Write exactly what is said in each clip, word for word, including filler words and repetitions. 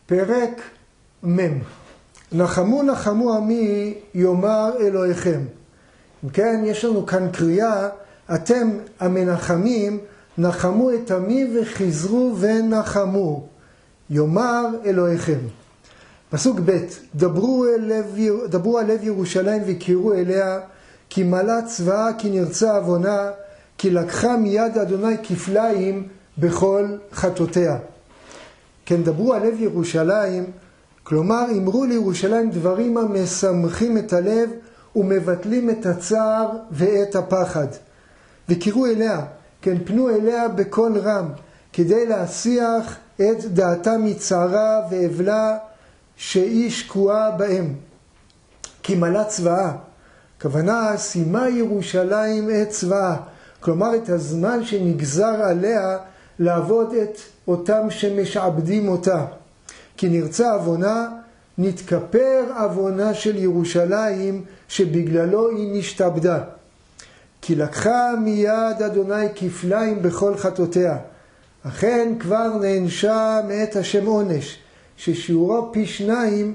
פרק מם. נחמו נחמו עמי יאמר אלוהיכם. כן, יש לנו כאן קריאה, אתם המנחמים, נחמו את עמי וחזרו ונחמו. יאמר אלוהיכם. פסוק ב' דברו, לב, דברו על לב ירושלים וקראו אליה, כי מלאה צבאה, כי נרצה עוונה, כי לקחה מיד אדוני כפליים בכל חטאותיה. כן, דברו על לב ירושלים, כלומר אמרו לירושלים דברים המשמחים את הלב ומבטלים את הצער ואת הפחד. וקראו אליה, כן, פנו אליה בקול רם, כדי להסיח את דעתה מצערה ואבלה שהיא שקועה בהם. כי מלאה צבאה, כוונה סיימה ירושלים את צבאה, כלומר את הזמן שנגזר עליה לעבוד את אותם שמשעבדים אותה. כי נרצה עוונה, נתכפר עוונה של ירושלים שבגללו היא נשתעבדה. כי לקחה מיד אדוני כפליים בכל חטאותיה. אכן כבר נענשה מאת השם עונש, ששיעורו פי שניים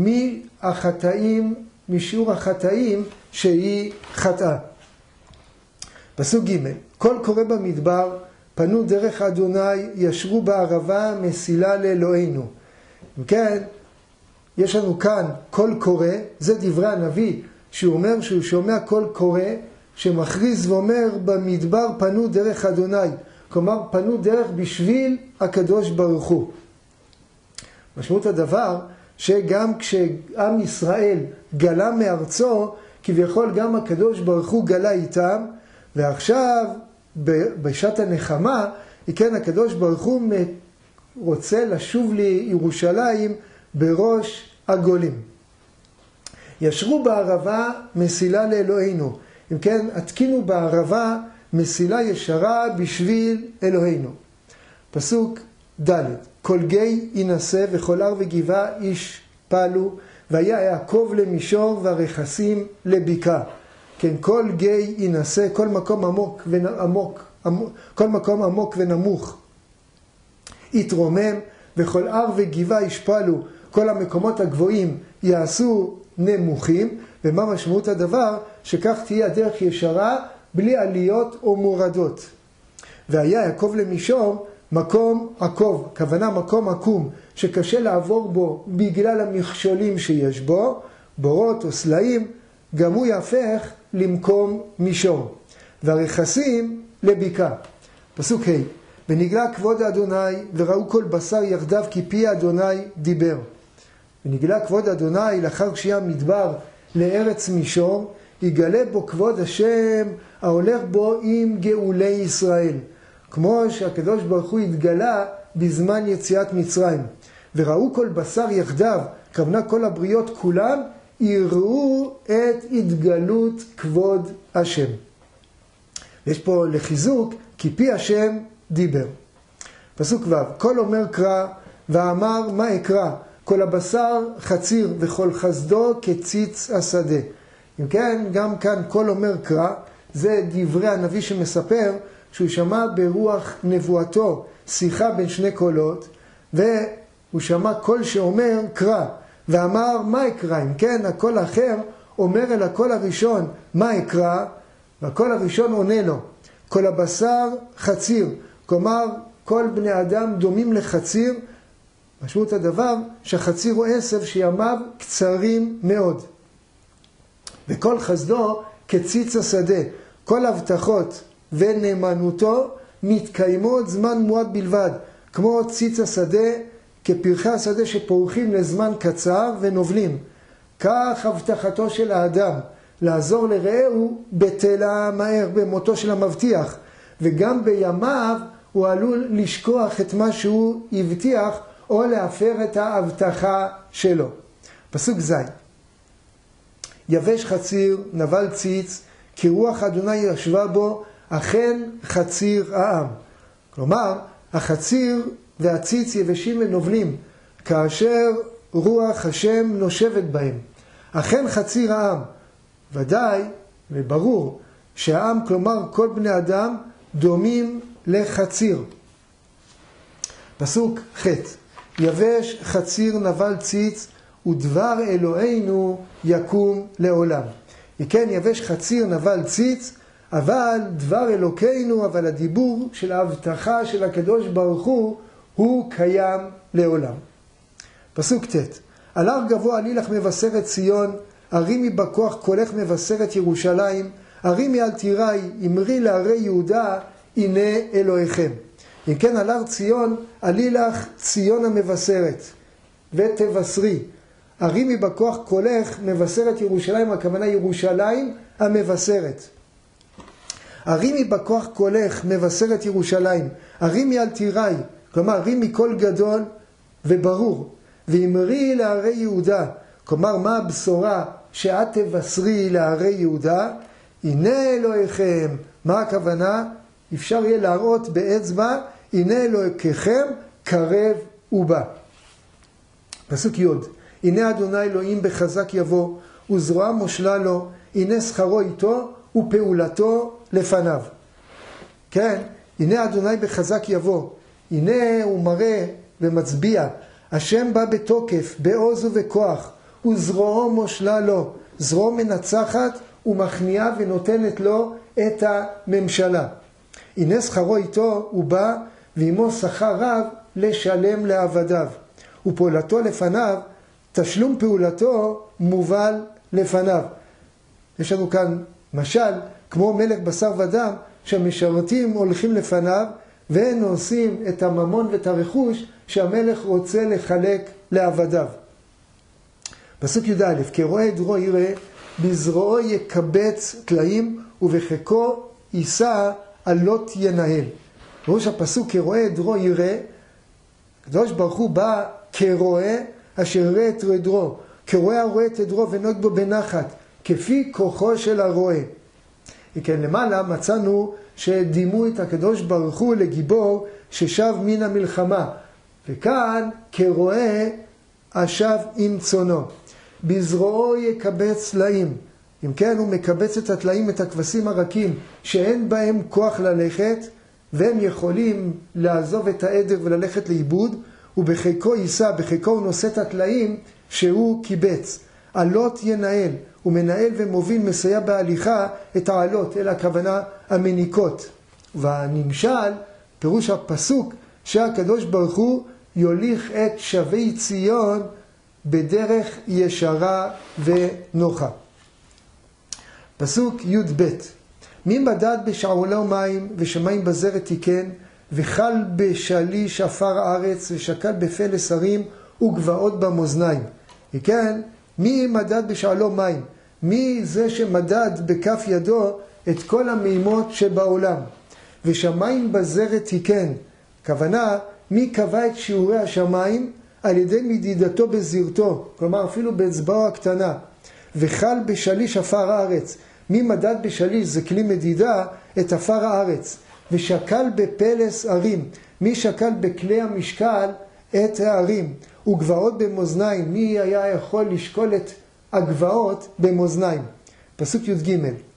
מהחטאים, משיעור החטאים שהיא חטאה. פסוק ג' כל קורא במדבר, פנו דרך אדוני, ישרו בערבה מסילה לאלוהינו. כן, יש לנו כאן קול קורא, זה דברי הנביא, שהוא אומר שהוא שומע קול קורא, שמכריז ואומר במדבר פנו דרך אדוני, כלומר פנו דרך בשביל הקדוש ברוך הוא. משמעות הדבר שגם כשעם ישראל גלה מארצו, כביכול גם הקדוש ברוך הוא גלה איתם, ועכשיו בשעת הנחמה, כן, הקדוש ברוך הוא רוצה לשוב לירושלים בראש הגולים. ישרו בערבה מסילה לאלוהינו. אם כן, התקינו בערבה מסילה ישרה בשביל אלוהינו. פסוק ד' כל גיא ינסה וכל הר וגבעה איש פעלו, והיה יעקב למישור והרכסים לבקעה. כן, כל גיא ינסה, כל מקום עמוק ועמוק, כל מקום עמוק ונמוך יתרומם, וכל הר וגבעה ישפלו, כל המקומות הגבוהים יעשו נמוכים. ומה משמעות הדבר? שכך תהיה הדרך ישרה בלי עליות או מורדות. והיה יעקב למישור מקום עקוב, כוונה מקום עקום שקשה לעבור בו בגלל המכשולים שיש בו, בורות או סלעים, גם הוא יהפך למקום מישור. והרכסים לבקעה. פסוק ה' ונגלה כבוד אדוני וראו כל בשר יחדיו כי פי אדוני דיבר. ונגלה כבוד אדוני לאחר שיהיה מדבר לארץ מישור, יגלה בו כבוד השם ההולך בו עם גאולי ישראל. כמו שהקדוש ברוך הוא התגלה בזמן יציאת מצרים. וראו כל בשר יחדיו, כוונה כל הבריות כולם, יראו את התגלות כבוד השם. יש פה לחיזוק, כי פי השם דיבר. פסוק ו' כל אומר קרא, ואמר מה אקרא? כל הבשר חציר וכל חסדו כציץ השדה. אם כן, גם כאן כל אומר קרא, זה דברי הנביא שמספר שהוא שמע ברוח נבואתו שיחה בין שני קולות, והוא שמע קול שאומר קרא, ואמר מה אקרא? אם כן, הקול האחר אומר אל הקול הראשון מה אקרא, והקול הראשון עונה לו כל הבשר חציר, כלומר כל בני אדם דומים לחציר. משמעות הדבר שהחציר הוא עשב שימיו קצרים מאוד. וכל חסדו כציץ השדה, כל הבטחות ונאמנותו מתקיימות זמן מועט בלבד, כמו ציץ השדה, כפרחי השדה שפורחים לזמן קצר ונובלים. כך הבטחתו של האדם, לעזור לרעהו בטלה מהר, במותו של המבטיח, וגם בימיו הוא עלול לשכוח את מה שהוא הבטיח, או להפר את ההבטחה שלו. פסוק ז' יבש חציר, נבל ציץ, כי רוח אדוני ישבה בו, אכן חציר העם. כלומר, החציר והציץ יבשים ונובלים, כאשר רוח השם נושבת בהם. אכן חציר העם. ודאי וברור שהעם, כלומר כל בני אדם, דומים לחציר. פסוק ח' יבש חציר נבל ציץ, ודבר אלוהינו יקום לעולם. וכן, יבש חציר נבל ציץ, אבל דבר אלוקינו, אבל הדיבור של ההבטחה של הקדוש ברוך הוא, הוא קיים לעולם. פסוק ט' על הר גבוה עלילך מבשרת ציון, הרימי בכוח קולך מבשרת ירושלים, הרימי אל תיראי, אמרי לערי יהודה, הנה אלוהיכם. אם כן, על הר ציון עלילך ציון המבשרת, ותבשרי. הרימי בכוח קולך מבשרת ירושלים, הכוונה ירושלים המבשרת. הרימי בכוח קולך מבשרת ירושלים, הרימי אל תיראי, כלומר הרימי קול גדול וברור, ואמרי לערי יהודה, כלומר מה הבשורה שאת תבשרי לערי יהודה, הנה אלוהיכם. מה הכוונה? אפשר יהיה להראות באצבע, הנה אלוהיכם קרב ובא. פסוק י' הנה אדוני אלוהים בחזק יבוא, וזרוע מושלה לו, הנה שכרו איתו ופעולתו לפניו. כן, הנה אדוני בחזק יבוא, הנה הוא מראה ומצביע, השם בא בתוקף, בעוז ובכוח, וזרועו מושלה לו, זרועו מנצחת ומכניעה ונותנת לו את הממשלה. הנה שכרו איתו הוא בא, ועמו שכר רב לשלם לעבדיו, ופעולתו לפניו, תשלום פעולתו מובל לפניו. יש לנו כאן משל, כמו מלך בשר ודם, שהמשרתים הולכים לפניו, והם עושים את הממון ואת הרכוש שהמלך רוצה לחלק לעבדיו. פסוק י"א, כרואה עדרו יראה, בזרועו יקבץ טלאים, ובחיקו יישא עלות ינהל. ראש הפסוק כרואה עדרו יראה, הקדוש ברוך הוא בא כרואה אשר יראה את עדרו, כרואה הרואה את עדרו ונוהג בו בנחת, כפי כוחו של הרואה. וכן למעלה מצאנו שדימו את הקדוש ברוך הוא לגיבור ששב מן המלחמה, וכאן כרואה השב עם צונו. בזרועו יקבץ טלאים, אם כן הוא מקבץ את הטלאים, את הכבשים הרכים שאין בהם כוח ללכת, והם יכולים לעזוב את העדר וללכת לאיבוד, ובחיקו יישא, בחיקו הוא נושא את הטלאים שהוא קיבץ. עלות ינהל, הוא מנהל ומוביל, מסייע בהליכה את העלות, אל הכוונה המניקות. והנמשל, פירוש הפסוק, שהקדוש ברוך הוא יוליך את שבי ציון בדרך ישרה ונוחה. פסוק י' ב' מי מדד בשעולה ומים ושמיים בזרת תיקן, וחל בשליש עפר הארץ ושקל בפלס הרים וגבעות במאזניים. וכן, מי מדד בשעולה מים? מי זה שמדד בכף ידו את כל המימות שבעולם? ושמיים בזרת תיקן, כוונה מי קבע את שיעורי השמיים? על ידי מדידתו בזרתו, כלומר אפילו באצבעו הקטנה. וחל בשליש עפר הארץ, מי מדד בשליש, זה כלי מדידה, את עפר הארץ. ושקל בפלס הרים, מי שקל בכלי המשקל את הערים. וגבעות במאזניים, מי היה יכול לשקול את הגבעות במאזניים. פסוק י"ג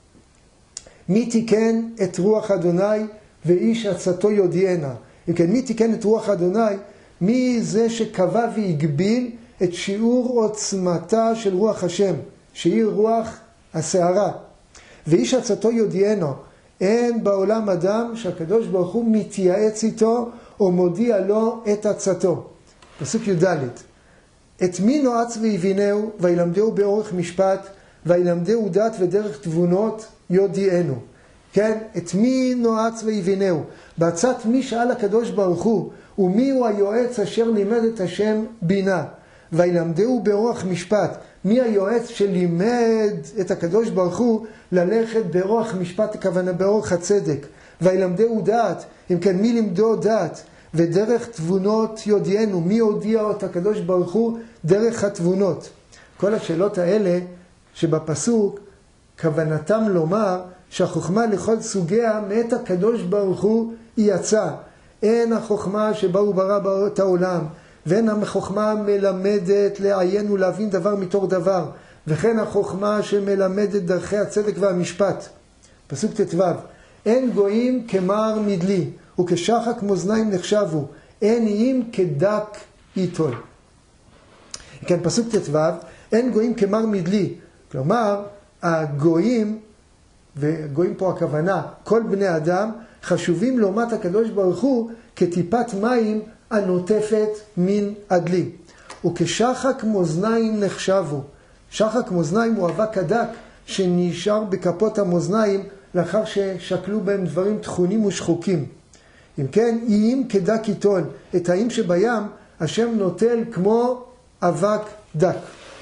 מי תיקן את רוח אדוני ואיש עצתו יודיענה. וכן, מי תיקן את רוח אדוני? מי זה שקבע והגביל את שיעור עוצמתה של רוח השם, שהיא רוח הסערה. ואיש עצתו יודיענו, אין בעולם אדם שהקדוש ברוך הוא מתייעץ איתו או מודיע לו את עצתו. פסוק י"ד את מי נועץ ויבינהו וילמדהו באורך משפט וילמדהו דת ודרך תבונות יודיענו. כן, את מי נועץ ויבינהו? בעצת מי שאל הקדוש ברוך הוא, ומי הוא היועץ אשר לימד את השם בינה? וילמדהו באורח משפט, מי היועץ שלימד את הקדוש ברוך הוא ללכת באורח משפט, הכוונה באורח הצדק? וילמדהו דעת, אם כן מי לימדו דעת? ודרך תבונות יודיענו, מי הודיע את הקדוש ברוך הוא דרך התבונות? כל השאלות האלה שבפסוק כוונתם לומר שהחוכמה לכל סוגיה מאת הקדוש ברוך הוא היא יצא. אין החוכמה שבה הוא ברא את העולם, ואין החוכמה מלמדת לעיין ולהבין דבר מתור דבר, וכן החוכמה שמלמדת דרכי הצדק והמשפט. פסוק ט"ו אין גויים כמר מדלי, וכשחק מאזניים נחשבו, אין איים כדק ייטול. כן, פסוק ט"ו, אין גויים כמר מדלי. כלומר, הגויים, וגויים פה הכוונה, כל בני אדם, חשובים לעומת הקדוש ברוך הוא כטיפת מים הנוטפת מן הדלי. וכשחק מאזניים נחשבו. שחק מאזניים הוא אבק הדק שנשאר בכפות המאזניים לאחר ששקלו בהם דברים תכונים ושחוקים. אם כן, איים כדק ייטול. את האיים שבים השם נוטל כמו אבק דק.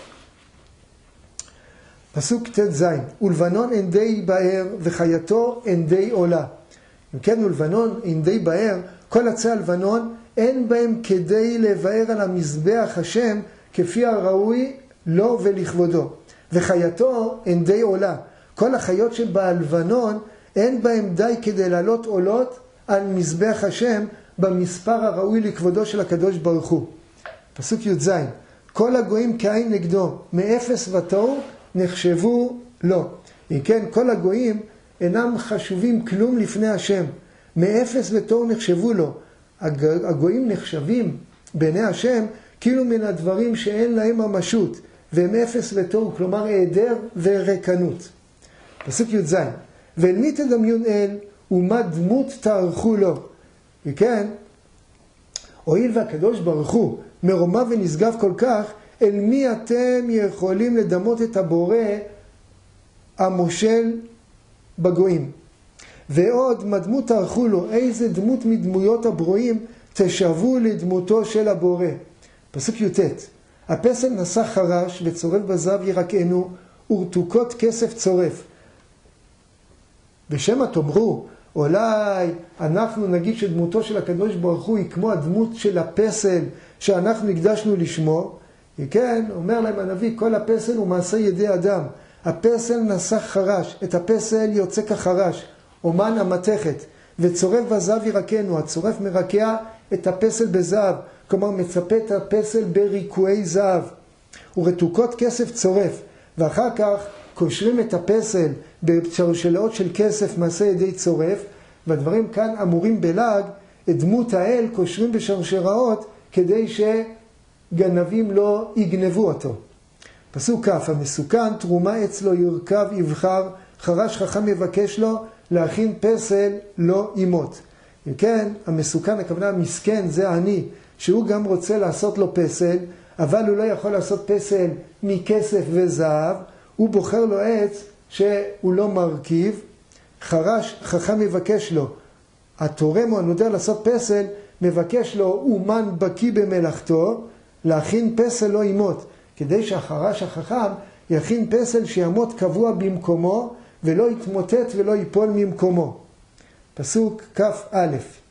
פסוק ט"ז, ולבנון אין די באר וחייתו אין די עולה. אם כן, ולבנון אין די באר, כל עצי הלבנון אין בהם כדי לבאר על המזבח השם כפי הראוי לו ולכבודו. וחייתו אין די עולה. כל החיות שבלבנון אין בהם די כדי לעלות עולות על מזבח השם במספר הראוי לכבודו של הקדוש ברוך הוא. פסוק י"ז, כל הגויים כעין נגדו, מאפס ותוהו נחשבו לו. אם כן, כל הגויים אינם חשובים כלום לפני השם. מאפס ותוהו נחשבו לו. הגויים נחשבים בעיני השם כאילו מן הדברים שאין להם ממשות, והם אפס ותוהו, כלומר היעדר ורקנות. פסוק י"ז, ואל מי תדמיון אל ומה דמות תערכו לו. וכן, הואיל והקדוש ברוך הוא מרומם ונשגב כל כך, אל מי אתם יכולים לדמות את הבורא המושל בגויים? ועוד, מה דמות תערכו לו? איזה דמות מדמויות הברואים תשבו לדמותו של הבורא? פסוק י"ט, הפסל נשא חרש וצורף בזהב ירקענו ורתוקות כסף צורף. בשם תאמרו, אולי אנחנו נגיד שדמותו של הקדוש ברוך הוא היא כמו הדמות של הפסל שאנחנו הקדשנו לשמו. כן, אומר להם הנביא, כל הפסל הוא מעשה ידי אדם. הפסל נשא חרש, את הפסל יוצא כחרש, אומן המתכת, וצורף בזהב ירקענו, הצורף מרקע את הפסל בזהב, כלומר מצפה את הפסל בריקועי זהב. ורתוקות כסף צורף, ואחר כך קושרים את הפסל בשלשלאות של כסף מעשה ידי צורף, והדברים כאן אמורים בלעג, את דמות האל קושרים בשרשראות כדי שגנבים לא יגנבו אותו. פסוק כ', המסוכן תרומה אצלו ירכב יבחר, חרש חכם יבקש לו להכין פסל לא ימות. אם כן, המסוכן, הכוונה המסכן, זה אני, שהוא גם רוצה לעשות לו פסל, אבל הוא לא יכול לעשות פסל מכסף וזהב, הוא בוחר לו עץ שהוא לא מרכיב, חרש חכם יבקש לו. התורם או הנודר לעשות פסל, מבקש לו אומן בקי במלאכתו, להכין פסל לא ימות, כדי שהחרש החכם יכין פסל שיעמוד קבוע במקומו, ולא יתמוטט ולא ייפול ממקומו. פסוק כ"א,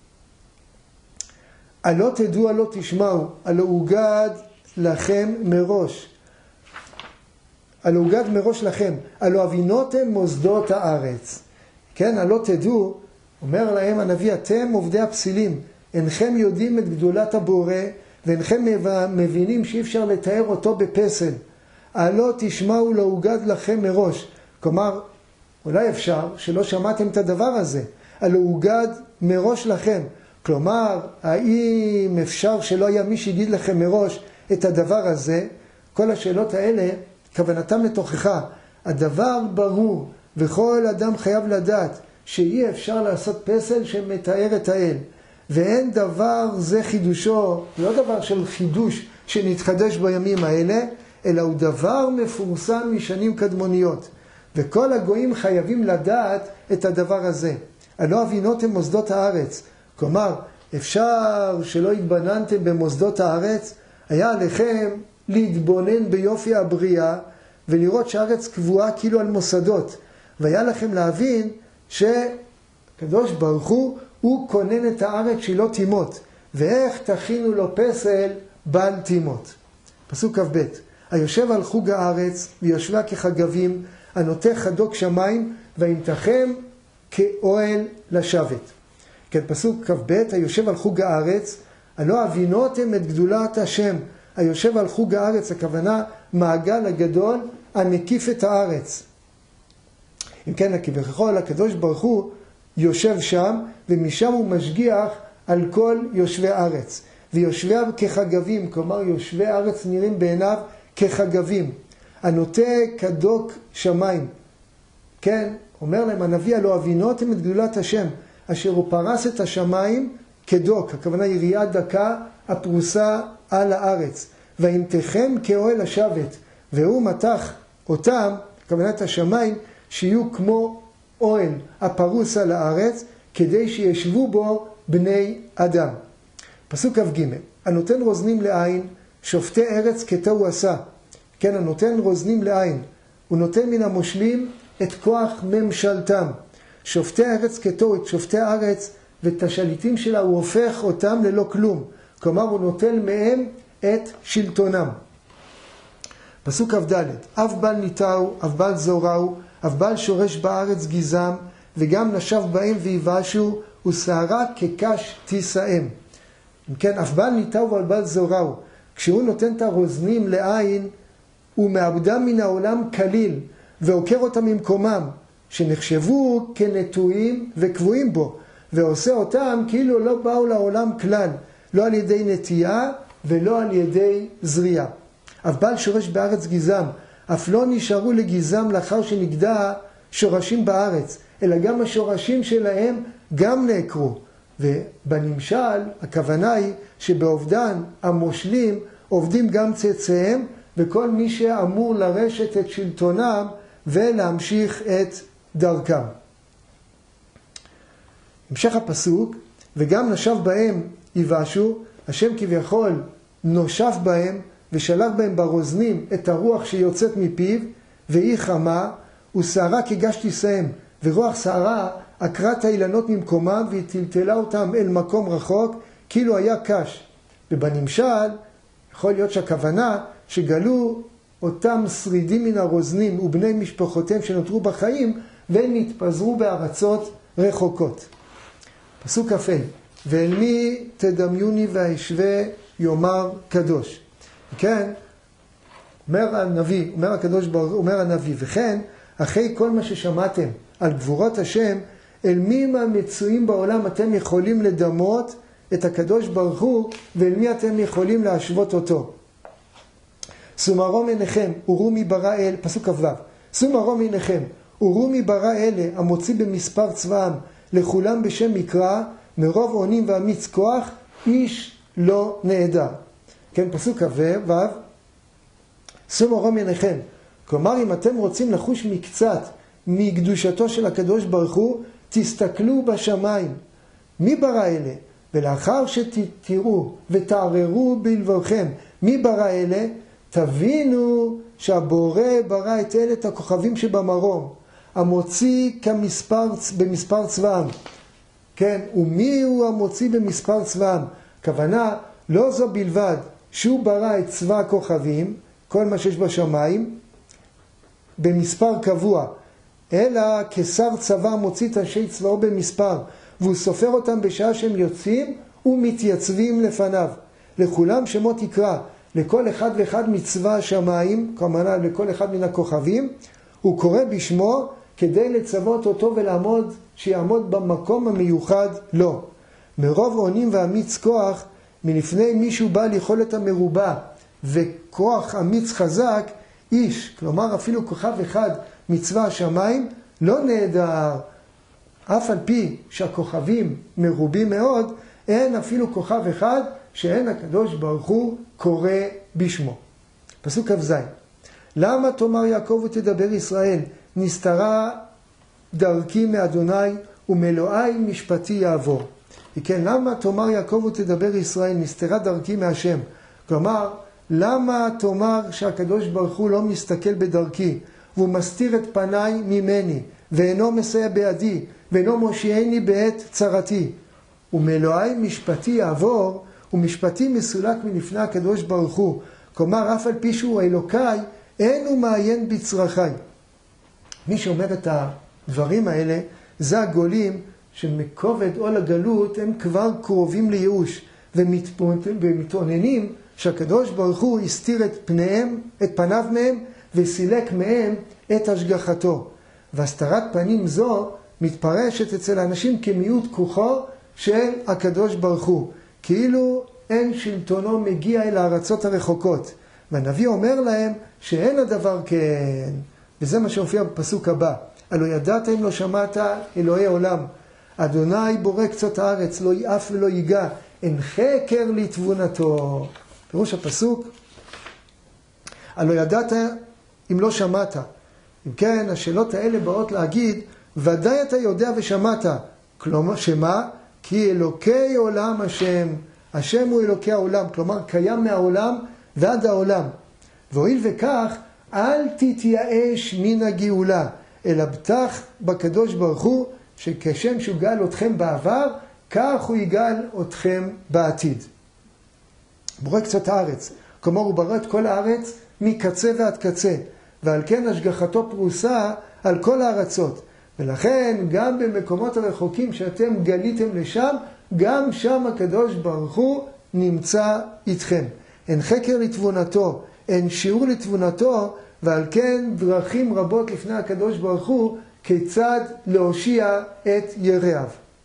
הלא תדעו הלא תשמעו, הלא הוגד לכם מראש. הלא הוגד מראש לכם, הלא הבינותם מוסדות הארץ. כן, הלא תדעו, אומר להם הנביא, אתם עובדי הפסילים, אינכם יודעים את גדולת הבורא, ואינכם מבינים שאי אפשר לתאר אותו בפסל. הלא תשמעו לא הוגד לכם מראש. כלומר, אולי אפשר שלא שמעתם את הדבר הזה. הלא הוגד מראש לכם. כלומר, האם אפשר שלא היה מי שיגיד לכם מראש את הדבר הזה? כל השאלות האלה, כוונתם לתוכחה. הדבר ברור, וכל אדם חייב לדעת שאי אפשר לעשות פסל שמתאר את האל. ואין דבר זה חידושו, לא דבר של חידוש שנתחדש בימים האלה, אלא הוא דבר מפורסם משנים קדמוניות. וכל הגויים חייבים לדעת את הדבר הזה. הלא הבינותם מוסדות הארץ. כלומר, אפשר שלא התבוננתם במוסדות הארץ, היה עליכם להתבונן ביופי הבריאה, ולראות שהארץ קבועה כאילו על מוסדות. והיה לכם להבין שקדוש ברוך הוא, הוא כונן את הארץ שהיא לא תימות. ואיך תכינו לו פסל בל תימות. פסוק כ"ב, היושב על חוג הארץ ויושבה כחגבים, הנוטה חדוק שמיים, וימתחם כאוהל לשבת. כן, פסוק כ"ב, היושב על חוג הארץ, הלא הבינותם את גדולת השם. היושב על חוג הארץ, הכוונה מעגל הגדול המקיף את הארץ. אם כן, כביכול הקדוש ברוך הוא יושב שם, ומשם הוא משגיח על כל יושבי הארץ. ויושביה כחגבים, כלומר יושבי הארץ נראים בעיניו כחגבים. הנוטה כדוק שמיים. כן, אומר להם הנביא, הלא הבינותם את גדולת השם, אשר הוא פרס את השמיים כדוק, הכוונה יריעה דקה הפרוסה על הארץ. והמתכם כאוהל השבת, והוא מתח אותם, כוונת השמיים, שיהיו כמו אוהל הפרוס על הארץ, כדי שישבו בו בני אדם. פסוק כ"ג, הנותן רוזנים לעין, שופטי ארץ כתהו עשה. כן, הנותן רוזנים לעין, הוא נותן מן המושלים את כוח ממשלתם. שופטי הארץ כתהו, את שופטי הארץ ואת השליטים שלה, הוא הופך אותם ללא כלום. כלומר, הוא נוטל מהם את שלטונם. פסוק כ"ד, אף בל ניטעו, אף בל זורעו, אף בל שורש בארץ גזם, וגם נשב בהם ויבשו, ושערה כקש תישאם. כן, אף בל ניטעו ואף בל זורעו. כשהוא נותן את הרוזנים לעין, הוא מאבדם מן העולם כליל, ועוקר אותם ממקומם, שנחשבו כנטועים וקבועים בו, ועושה אותם כאילו לא באו לעולם כלל, לא על ידי נטייה ולא על ידי זריעה. אף בל שורש בארץ גזם, אף לא נשארו לגזם לאחר שנגדע שורשים בארץ, אלא גם השורשים שלהם גם נעקרו. ובנמשל, הכוונה היא שבעובדן המושלים עובדים גם צאצאיהם, וכל מי שאמור לרשת את שלטונם ולהמשיך את דרכם. המשך הפסוק, וגם נשב בהם יבשו, השם כביכול נושף בהם ושלח בהם ברוזנים את הרוח שיוצאת מפיו, והיא חמה, ושערה כגש תישאם, ורוח שערה עקרה את האילנות ממקומם והיא טלטלה אותם אל מקום רחוק, כאילו היה קש. ובנמשל, יכול להיות שהכוונה שגלו אותם שרידים מן הרוזנים ובני משפחותיהם שנותרו בחיים, והם נתפזרו בארצות רחוקות. פסוק כ"ה, ואל מי תדמיוני והשווה יאמר קדוש. כן, אומר הנביא, אומר הקדוש ברוך, אומר הנביא, וכן, אחרי כל מה ששמעתם על גבורות השם, אל מי מהמצויים בעולם אתם יכולים לדמות את הקדוש ברוך הוא, ואל מי אתם יכולים להשוות אותו. סומרו מעיניכם, וראו מי ברא אל, פסוק כ"ו, סומרו מעיניכם, וראו מי ברא אלה, המוציא במספר צבאם, לכולם בשם מקרא, מרוב עונים ואמיץ כוח, איש לא נעדר. כן, פסוק כ"ו, סומרו מעיניכם, כלומר אם אתם רוצים לחוש מקצת מקדושתו של הקדוש ברוך הוא, תסתכלו בשמיים. מי ברא אלה? ולאחר שתראו ותעררו בלבבכם מי ברא אלה, תבינו שהבורא ברא את אלה את הכוכבים שבמרום, המוציא כמספר, במספר צבאם. כן, ומי הוא המוציא במספר צבאם? כוונה, לא זו בלבד שהוא ברא את צבא הכוכבים, כל מה שיש בשמיים, במספר קבוע, אלא כשר צבא מוציא את אנשי צבאו במספר, והוא סופר אותם בשעה שהם יוצאים ומתייצבים לפניו. לכולם שמות יקרא, לכל אחד ואחד מצבא השמיים, כלומר לכל אחד מן הכוכבים, הוא קורא בשמו כדי לצוות אותו ולעמוד, שיעמוד במקום המיוחד לו. מרוב עונים ואמיץ כוח, מלפני מישהו בעל יכולת המרובה וכוח אמיץ חזק, איש, כלומר אפילו כוכב אחד מצבא השמיים, לא נעדר. אף על פי שהכוכבים מרובים מאוד, אין אפילו כוכב אחד שאין הקדוש ברוך הוא קורא בשמו. פסוק כ"ז, למה תאמר יעקב ותדבר ישראל, נסתרה דרכי מאדוני ומלואי משפטי יעבור. וכן, למה תאמר יעקב ותדבר ישראל, נסתרה דרכי מהשם? כלומר, למה תאמר שהקדוש ברוך הוא לא מסתכל בדרכי, והוא מסתיר את פניי ממני, ואינו מסייע בידי, ואינו מושיעני בעת צרתי? ומלואי משפטי יעבור, ומשפטי מסולק מלפני הקדוש ברוך הוא. כלומר, אף על פי שהוא אלוקיי, אין הוא מעיין בצרכי. מי שאומר את הדברים האלה, זה הגולים שמכובד עול הגלות, הם כבר קרובים לייאוש, ומתעוננים שהקדוש ברוך הוא הסתיר את פניהם, את פניו מהם, וסילק מהם את השגחתו. והסתרת פנים זו מתפרשת אצל האנשים כמיעוט כוחו של הקדוש ברוך הוא. כאילו אין שלטונו מגיע אל הארצות הרחוקות. והנביא אומר להם שאין הדבר כן. וזה מה שהופיע בפסוק הבא. הלא ידעת אם לא שמעת אלוהי עולם. אדוני בורא קצות הארץ, לא יעף ולא ייגע, אין חקר לתבונתו. פירוש הפסוק, הלא ידעת אם לא שמעת. אם כן, השאלות האלה באות להגיד, ודאי אתה יודע ושמעת. כלומר, שמה? כי אלוקי עולם השם. השם הוא אלוקי העולם, כלומר קיים מהעולם ועד העולם. והואיל וכך, אל תתייאש מן הגאולה, אלא בטח בקדוש ברוך הוא, שכשם שהוא גאל אתכם בעבר, כך הוא יגאל אתכם בעתיד. בורא קצות הארץ, כלומר הוא ברא את כל הארץ מקצה ועד קצה, ועל כן השגחתו פרוסה על כל הארצות. ולכן גם במקומות הרחוקים שאתם גליתם לשם, גם שם הקדוש ברוך הוא נמצא איתכם. אין חקר לתבונתו, אין שיעור לתבונתו, ועל כן דרכים רבות לפני הקדוש ברוך הוא כיצד להושיע את יראיו.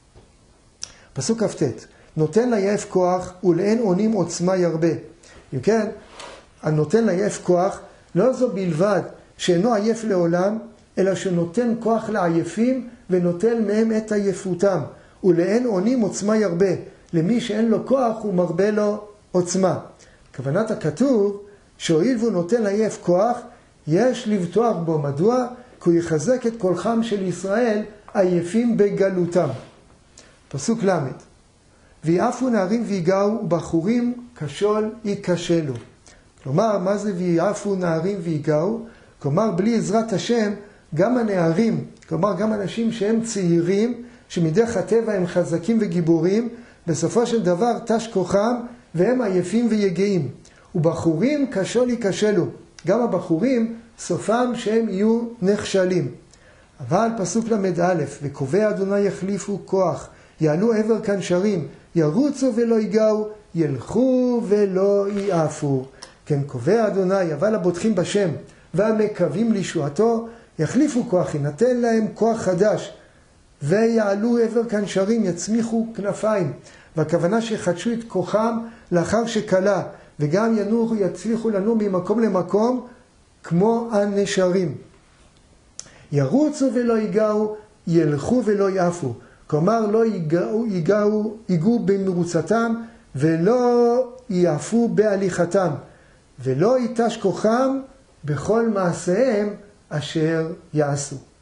פסוק כ"ט, נותן ליעף כוח ולאין אונים עוצמה ירבה. אם כן, הנותן ליעף כוח לא זו בלבד שאינו עייף לעולם, אלא שנותן כוח לעייפים ונוטל מהם את עייפותם. ולאין אונים עוצמה ירבה. למי שאין לו כוח הוא מרבה לו עוצמה. כוונת הכתוב שהואיל והוא נותן לעייף כוח, יש לבטוח בו. מדוע? כי הוא יחזק את כוחם של ישראל עייפים בגלותם. פסוק ל', ויעפו נערים ויגעו ובחורים כשול ייכשלו. כלומר, מה זה ויעפו נערים ויגעו? כלומר, בלי עזרת השם, גם הנערים, כלומר גם אנשים שהם צעירים, שמדרך הטבע הם חזקים וגיבורים, בסופו של דבר תש כוחם והם עייפים ויגעים. ובחורים כשול ייכשלו. גם הבחורים סופם שהם יהיו נכשלים. אבל פסוק למד א', וקובע אדוני יחליפו כוח, יעלו עבר כנשרים, ירוצו ולא ייגעו, ילכו ולא יעפו. כן, קובע אדוני, אבל הבוטחים בשם והמקווים לישועתו, יחליפו כוח, ינתן להם כוח חדש, ויעלו עבר כנשרים, יצמיחו כנפיים. והכוונה שיחדשו את כוחם לאחר שקלה, וגם ינוחו, יצליחו לנוע ממקום למקום, כמו הנשרים. ירוצו ולא ייגעו, ילכו ולא יעפו. כלומר, לא ייגעו, ייגעו, ייגעו במרוצתם, ולא יעפו בהליכתם. ולא ייטש כוחם בכל מעשיהם אשר יעשו.